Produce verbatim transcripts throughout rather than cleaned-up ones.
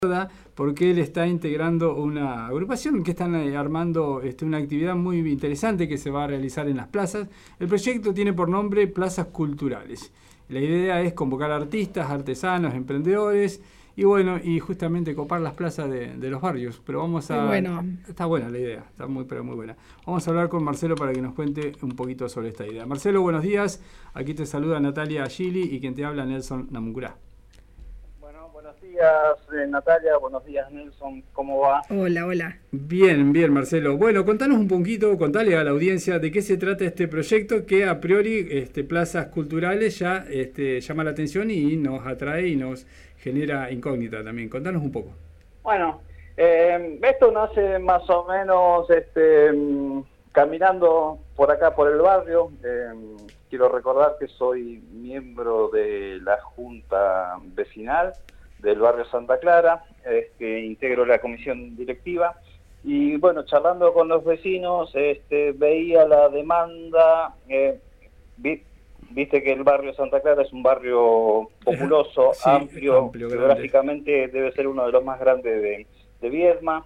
porque él está integrando una agrupación que están armando este, una actividad muy interesante que se va a realizar en las plazas. El proyecto tiene por nombre Plazas Culturales. La idea es convocar artistas, artesanos, emprendedores y bueno, y justamente copar las plazas de, de los barrios. Pero vamos a... Bueno. Está buena la idea, está muy, pero muy buena. Vamos a hablar con Marcelo para que nos cuente un poquito sobre esta idea. Marcelo, buenos días. Aquí te saluda Natalia Gili y quien te habla Nelson Namuncurá. Buenos días, eh, Natalia, buenos días, Nelson, ¿cómo va? Hola, hola. Bien, bien, Marcelo. Bueno, contanos un poquito, contale a la audiencia de qué se trata este proyecto que a priori este, Plazas Culturales ya este, llama la atención y nos atrae y nos genera incógnita también. Contanos un poco. Bueno, eh, esto nace más o menos este, caminando por acá, por el barrio. Eh, quiero recordar que soy miembro de la Junta Vecinal del barrio Santa Clara, eh, que integro la comisión directiva, y bueno, charlando con los vecinos, este, veía la demanda, eh, vi, viste que el barrio Santa Clara es un barrio populoso, sí, amplio, amplio geográficamente debe ser uno de los más grandes de, de Viedma,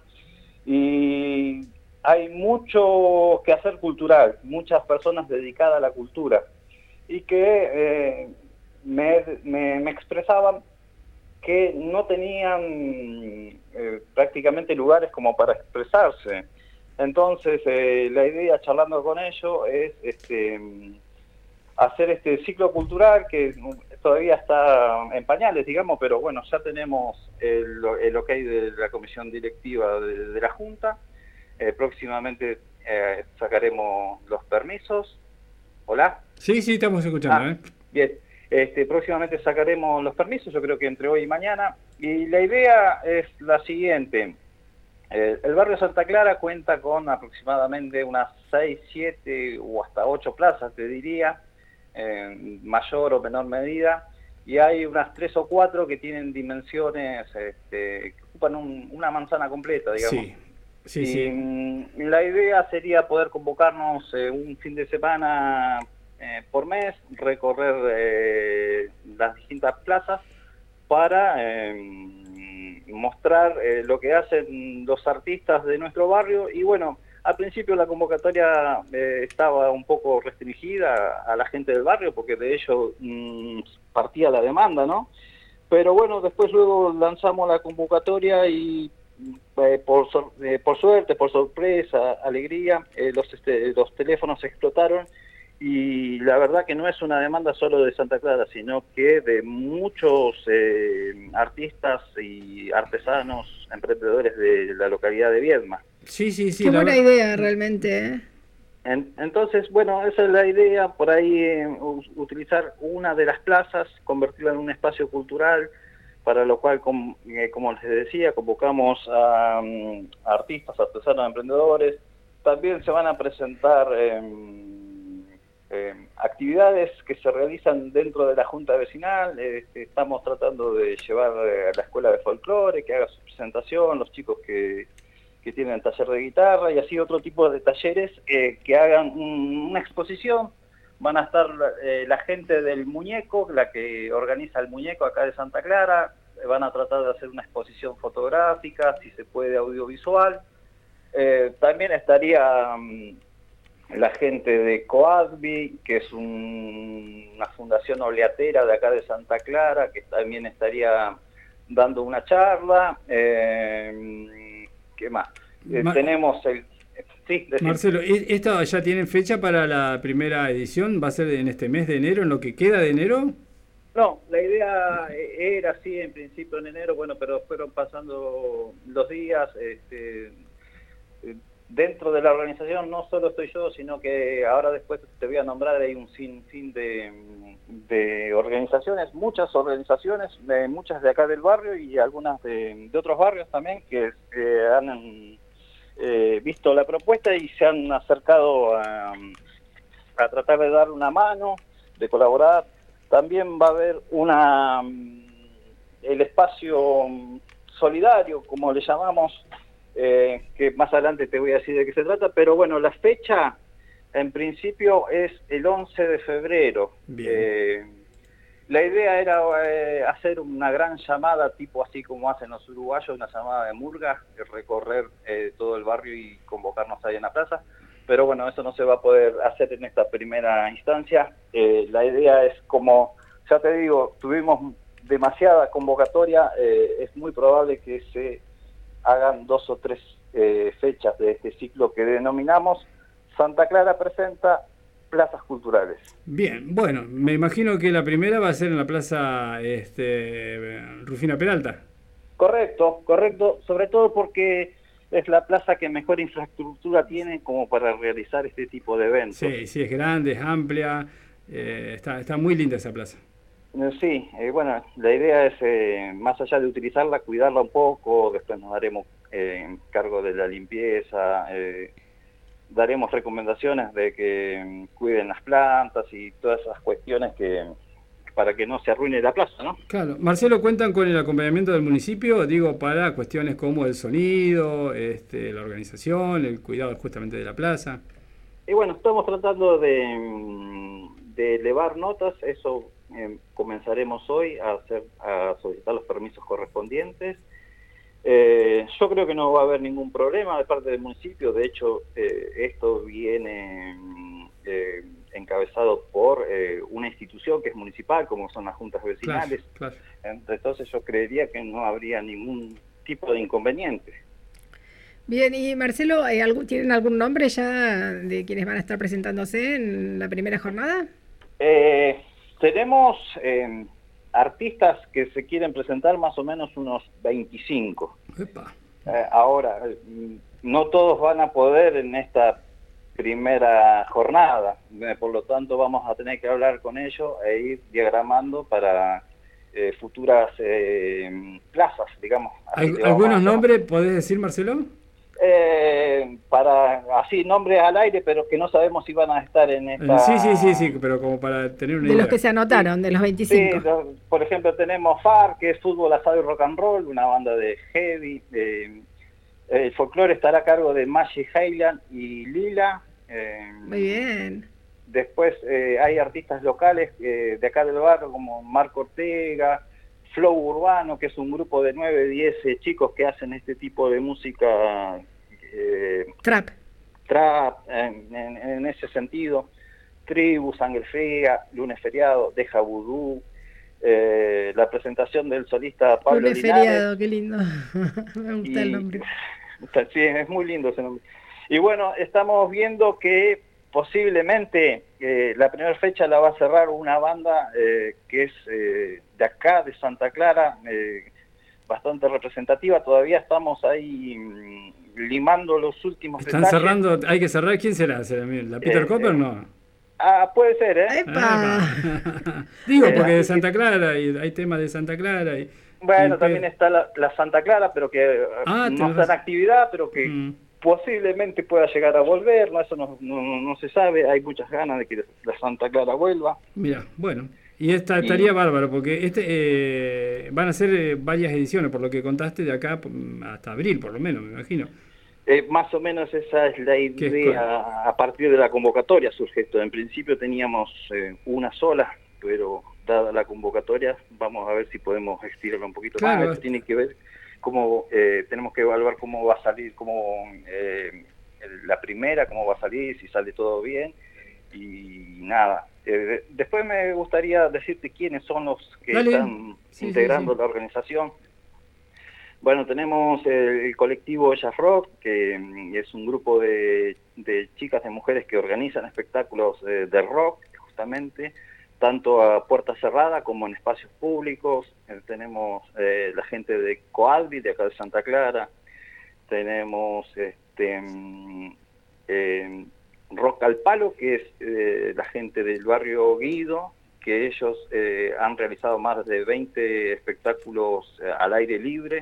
y hay mucho que hacer cultural, muchas personas dedicadas a la cultura, y que eh, me, me, me expresaban que no tenían eh, prácticamente lugares como para expresarse. Entonces, eh, la idea, charlando con ellos, es este, hacer este ciclo cultural que todavía está en pañales, digamos, pero bueno, ya tenemos el, el ok de la comisión directiva de, de la Junta. Eh, próximamente eh, sacaremos los permisos. ¿Hola? Sí, sí, estamos escuchando. Ah, ¿eh? Bien. Este, próximamente sacaremos los permisos, yo creo que entre hoy y mañana, y la idea es la siguiente. Eh, el barrio Santa Clara cuenta con aproximadamente unas seis, siete o hasta ocho plazas, te diría, en mayor o menor medida, y hay unas tres o cuatro que tienen dimensiones este, que ocupan un, una manzana completa, digamos. Sí, sí, y, sí. La idea sería poder convocarnos eh, un fin de semana Eh, por mes, recorrer eh, las distintas plazas para eh, mostrar eh, lo que hacen los artistas de nuestro barrio. Y bueno, al principio la convocatoria eh, estaba un poco restringida a la gente del barrio porque de ello mmm, partía la demanda, ¿no? Pero bueno, después luego lanzamos la convocatoria y eh, por, eh, por suerte, por sorpresa, alegría, eh, los, este, los teléfonos explotaron. Y la verdad que no es una demanda solo de Santa Clara, sino que de muchos eh, artistas y artesanos, emprendedores de la localidad de Viedma. Sí, sí, sí. Qué buena la... idea realmente, ¿eh? En, entonces, bueno, esa es la idea, por ahí eh, utilizar una de las plazas, convertirla en un espacio cultural, para lo cual, com, eh, como les decía, convocamos a, um, a artistas, artesanos, emprendedores. También se van a presentar... Eh, Eh, actividades que se realizan dentro de la Junta Vecinal. Eh, estamos tratando de llevar eh, a la escuela de folclore, que haga su presentación, los chicos que, que tienen taller de guitarra y así otro tipo de talleres eh, que hagan un, una exposición. Van a estar eh, la gente del muñeco, la que organiza el muñeco acá de Santa Clara, eh, van a tratar de hacer una exposición fotográfica, si se puede audiovisual. Eh, también estaría... Um, la gente de COADBI, que es un, una fundación oleatera de acá de Santa Clara, que también estaría dando una charla. Eh, ¿Qué más? Eh, Mar tenemos el... Sí, Marcelo, ¿esta ya tienen fecha para la primera edición? ¿Va a ser en este mes de enero, en lo que queda de enero? No, la idea era así en principio en enero, bueno, pero fueron pasando los días. Este, Dentro de la organización no solo estoy yo, sino que ahora después te voy a nombrar, hay un sinfín de, de organizaciones, muchas organizaciones, de, muchas de acá del barrio y algunas de, de otros barrios también que eh, han eh, visto la propuesta y se han acercado a, a tratar de dar una mano, de colaborar. También va a haber una el espacio solidario, como le llamamos, Eh, que más adelante te voy a decir de qué se trata, pero bueno, la fecha en principio es el once de febrero. Bien. Eh, La idea era eh, hacer una gran llamada, tipo así como hacen los uruguayos, una llamada de murga, de recorrer eh, todo el barrio y convocarnos ahí en la plaza. Pero bueno, eso no se va a poder hacer en esta primera instancia. Eh, la idea es, como ya te digo, tuvimos demasiada convocatoria, eh, es muy probable que se hagan dos o tres eh, fechas de este ciclo que denominamos Santa Clara presenta plazas culturales. Bien, bueno, me imagino que la primera va a ser en la plaza este, Rufina Peralta. Correcto, correcto, sobre todo porque es la plaza que mejor infraestructura tiene como para realizar este tipo de eventos. Sí, sí, es grande, es amplia, eh, está, está muy linda esa plaza. Sí, eh, bueno, la idea es, eh, más allá de utilizarla, cuidarla un poco, después nos daremos eh, cargo de la limpieza, eh, daremos recomendaciones de que um, cuiden las plantas y todas esas cuestiones que para que no se arruine la plaza, ¿no? Claro. Marcelo, ¿cuentan con el acompañamiento del municipio? Digo, para cuestiones como el sonido, este, la organización, el cuidado justamente de la plaza. Y bueno, estamos tratando de, de elevar notas, eso eh, comenzaremos hoy a, hacer, a solicitar los permisos correspondientes. Eh, yo creo que no va a haber ningún problema de parte del municipio, de hecho eh, esto viene eh, encabezado por eh, una institución que es municipal, como son las juntas vecinales, claro, claro. Entonces yo creería que no habría ningún tipo de inconveniente. Bien, y Marcelo, ¿tienen algún nombre ya de quienes van a estar presentándose en la primera jornada? Eh, tenemos... Eh, artistas que se quieren presentar, más o menos unos veinticinco. Eh, ahora, no todos van a poder en esta primera jornada, eh, por lo tanto vamos a tener que hablar con ellos e ir diagramando para eh, futuras eh, plazas, digamos. Así ¿Algunos nombres podés decir, Marcelo? Eh, para así nombres al aire, pero que no sabemos si van a estar en esta... Sí, sí, sí, sí, pero como para tener una de idea. De los que se anotaron, sí. De los veinticinco. Sí, lo, por ejemplo tenemos F A R, que es Fútbol, Asado y Rock and Roll, una banda de heavy. Eh, el folclore estará a cargo de Maggie Highland y Lila. Eh, Muy bien. Después eh, hay artistas locales eh, de acá del barrio como Marco Ortega, Flow Urbano, que es un grupo de nueve, diez eh, chicos que hacen este tipo de música eh, trap, trap en, en, en ese sentido. Tribu, Sangre Fría, Lunes Feriado, Deja Vudú, eh, la presentación del solista Pablo Lunes Linares. Feriado, qué lindo. Me gusta y, el nombre. Sí, es muy lindo ese nombre. Y bueno, estamos viendo que posiblemente eh, la primera fecha la va a cerrar una banda eh, que es eh, de acá, de Santa Clara, eh, bastante representativa. Todavía estamos ahí mmm, limando los últimos Están detalles. cerrando, hay que cerrar. ¿Quién será? ¿La Peter eh, Copper? Eh, no. Ah, puede ser, ¿eh? ¡Epa! Digo, porque de Santa Clara, y hay temas de Santa Clara. Y, bueno, y también está la, la Santa Clara, pero que ah, no está en actividad, pero que mm. posiblemente pueda llegar a volver, no, eso no, no, no se sabe, hay muchas ganas de que la Santa Clara vuelva. Mira, bueno, y esta estaría y, bárbaro, porque este eh, van a ser eh, varias ediciones, por lo que contaste, de acá hasta abril, por lo menos, me imagino. Eh, más o menos esa es la idea, a partir de la convocatoria surge esto. En principio teníamos eh, una sola, pero dada la convocatoria vamos a ver si podemos estirarlo un poquito claro. más. Esto tiene que ver cómo, eh, tenemos que evaluar cómo va a salir, cómo eh, la primera, cómo va a salir, si sale todo bien y nada. Eh, después me gustaría decirte quiénes son los que Dale. están sí, integrando sí, sí. la organización. Bueno, tenemos el colectivo Ellas Rock, que es un grupo de, de chicas, de mujeres que organizan espectáculos de, de rock, justamente, tanto a puerta cerrada como en espacios públicos. Eh, tenemos eh, la gente de Coadvi, de acá de Santa Clara. Tenemos este eh, Rock al Palo, que es eh, la gente del barrio Guido, que ellos eh, han realizado más de veinte espectáculos eh, al aire libre.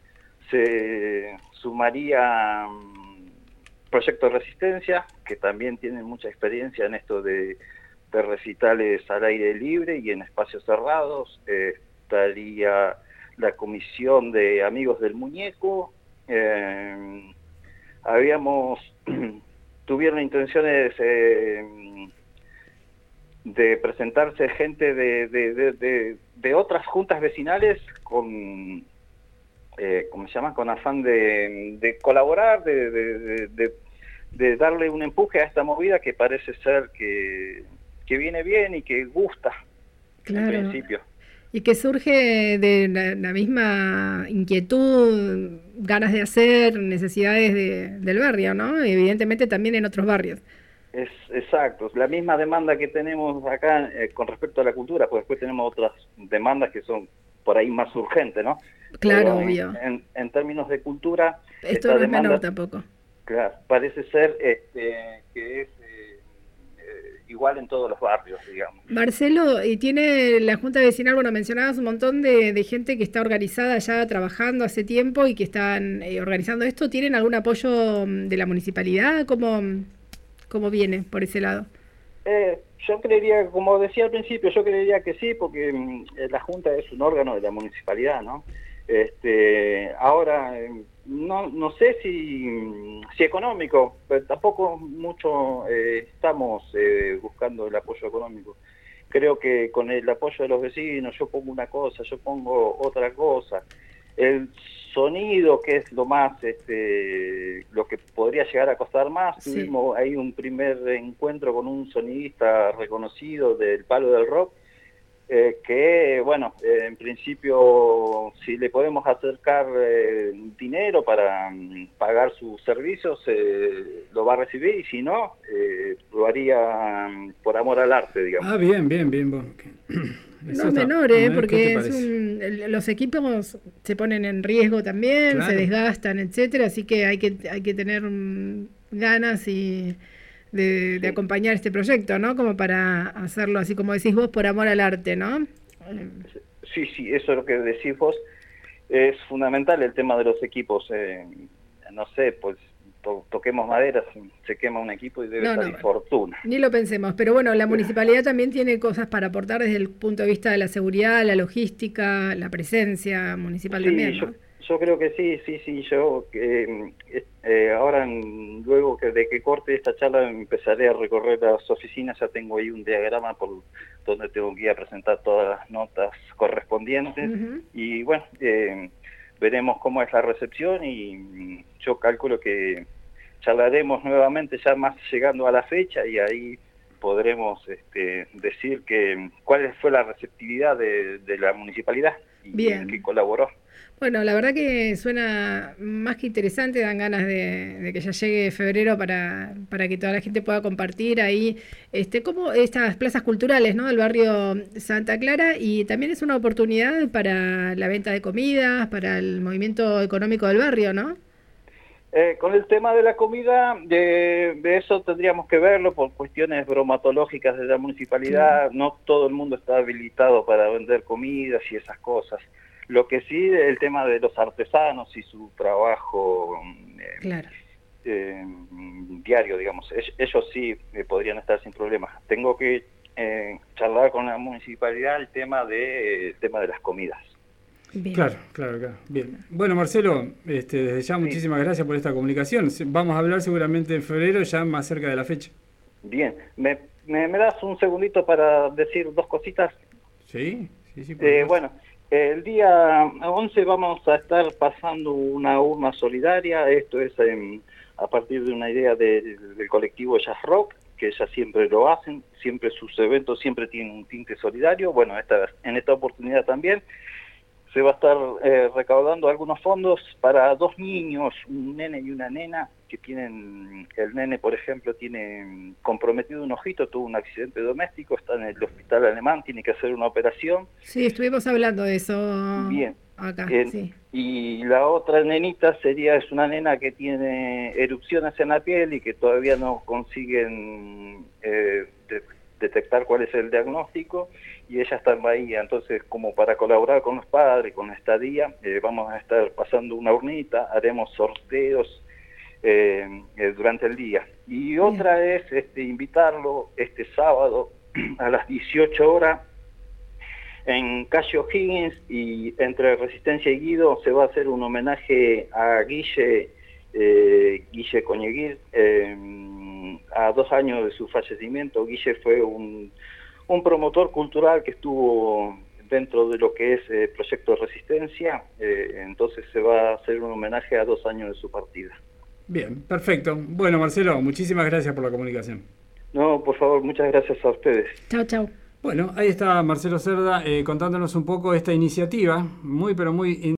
Se sumaría um, Proyecto Resistencia, que también tienen mucha experiencia en esto de, de recitales al aire libre y en espacios cerrados. Eh, estaría la Comisión de Amigos del Muñeco. Eh, habíamos, tuvieron intenciones eh, de presentarse gente de, de, de, de, de otras juntas vecinales con, eh, ¿cómo se llama? Con afán de, de colaborar, de, de, de, de, de darle un empuje a esta movida que parece ser que, que viene bien y que gusta, claro. en principio. Y que surge de la, la misma inquietud, ganas de hacer, necesidades de, del barrio, ¿no? Evidentemente también en otros barrios. Es exacto, la misma demanda que tenemos acá eh, con respecto a la cultura, pues después tenemos otras demandas que son por ahí más urgentes, ¿no? Claro, Pero obvio. En, en, en términos de cultura... Esto no es demanda, menor tampoco. Claro, parece ser este, que es eh, eh, igual en todos los barrios, digamos. Marcelo, y tiene la Junta Vecinal, bueno, mencionabas un montón de, de gente que está organizada ya trabajando hace tiempo y que están eh, organizando esto. ¿Tienen algún apoyo de la municipalidad? ¿Cómo, cómo viene por ese lado? Eh, yo creería, como decía al principio, yo creería que sí, porque mm, la Junta es un órgano de la municipalidad, ¿no? Este, ahora, eh, no, no sé si, si económico, pero tampoco mucho eh, estamos eh, buscando el apoyo económico. Creo que con el apoyo de los vecinos, yo pongo una cosa, yo pongo otra cosa. El sonido, que es lo más, este, lo que podría llegar a costar más, sí. Tuvimos ahí un primer encuentro con un sonidista reconocido del palo del rock, eh, que, bueno, eh, en principio, si le podemos acercar eh, dinero para um, pagar sus servicios, eh, lo va a recibir, y si no, eh, lo haría um, por amor al arte, digamos. Ah, bien, bien, bien. Bueno. No es menor, ¿eh? Porque es un, los equipos se ponen en riesgo también, claro. Se desgastan, etcétera, así que hay que hay que tener um, ganas y de, sí. de acompañar este proyecto, ¿no? Como para hacerlo, así como decís vos, por amor al arte, ¿no? Sí, sí, eso es lo que decís vos. Es fundamental el tema de los equipos. Eh, no sé, pues to toquemos madera, se quema un equipo y debe no, salir no, fortuna. Ni lo pensemos, pero bueno, la municipalidad también tiene cosas para aportar desde el punto de vista de la seguridad, la logística, la presencia municipal sí, también, ¿no? Yo, yo creo que sí, sí, sí, yo eh, eh, ahora en, luego que de que corte esta charla empezaré a recorrer las oficinas, ya tengo ahí un diagrama por donde tengo que ir a presentar todas las notas correspondientes uh-huh. y bueno, eh, veremos cómo es la recepción y yo calculo que charlaremos nuevamente ya más llegando a la fecha y ahí podremos este, decir que cuál fue la receptividad de, de la municipalidad y Bien. que colaboró. Bueno, la verdad que suena más que interesante, dan ganas de, de que ya llegue febrero para, para que toda la gente pueda compartir ahí este, como estas plazas culturales, ¿no? Del barrio Santa Clara, y también es una oportunidad para la venta de comidas, para el movimiento económico del barrio, ¿no? Eh, con el tema de la comida, de, de eso tendríamos que verlo por cuestiones bromatológicas de la municipalidad, sí. No todo el mundo está habilitado para vender comidas y esas cosas. Lo que sí, el tema de los artesanos y su trabajo eh, claro. eh, diario, digamos, ellos sí eh, podrían estar sin problemas. Tengo que eh, charlar con la municipalidad el tema de, el tema de las comidas. Bien. Claro, claro, claro. Bien. Bueno, Marcelo, este, desde ya muchísimas sí. gracias por esta comunicación. Vamos a hablar seguramente en febrero, ya más cerca de la fecha. Bien. ¿Me, me, me das un segundito para decir dos cositas? Sí, sí, sí. Eh, bueno. El día once vamos a estar pasando una urna solidaria, esto es en, a partir de una idea de, del colectivo Jazz Rock, que ya siempre lo hacen, siempre sus eventos siempre tienen un tinte solidario, bueno, esta, en esta oportunidad también se va a estar eh, recaudando algunos fondos para dos niños, un nene y una nena, que tienen, el nene por ejemplo tiene comprometido un ojito, tuvo un accidente doméstico, está en el hospital alemán, tiene que hacer una operación. Sí, estuvimos hablando de eso Bien. acá. En, sí. Y la otra nenita sería, es una nena que tiene erupciones en la piel y que todavía no consiguen eh, de, detectar cuál es el diagnóstico, y ella está en Bahía, entonces como para colaborar con los padres, con esta día, eh, vamos a estar pasando una urnita, haremos sorteos eh, eh, durante el día. Y otra Bien. es este, invitarlo este sábado a las dieciocho horas en calle O'Higgins y entre Resistencia y Guido se va a hacer un homenaje a Guille, eh, Guille Coñeguir, eh, a dos años de su fallecimiento. Guille fue un, un promotor cultural que estuvo dentro de lo que es eh, Proyecto de Resistencia, eh, entonces se va a hacer un homenaje a dos años de su partida. Bien, perfecto. Bueno, Marcelo, muchísimas gracias por la comunicación. No, por favor, muchas gracias a ustedes. Chau, chau. Bueno, ahí está Marcelo Cerda eh, contándonos un poco esta iniciativa, muy pero muy